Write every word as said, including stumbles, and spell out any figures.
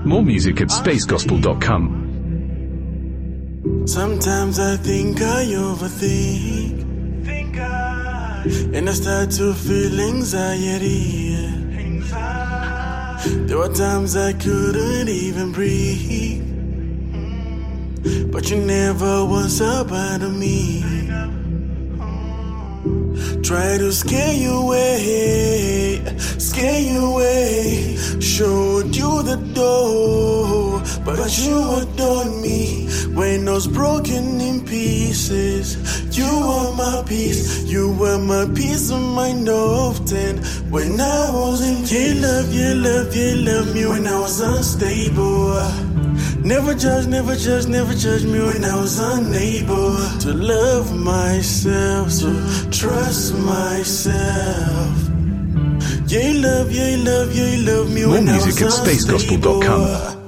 More music at space gospel dot com. Sometimes I think I overthink, think I, and I start to feel anxiety. There were times I couldn't even breathe, but you never was a part of me. Try to scare you away, scare you away. Showed you the door, but you adored me. When I was broken in pieces, you were my peace. You were my peace of mind often. When I was in you love, you love, you love me. When I was unstable, never judge, never judge, never judge me. When I was unable to love myself, to trust myself. Yeah, you love, yeah, you love, yeah, you love me. More when music I was at space gospel dot com.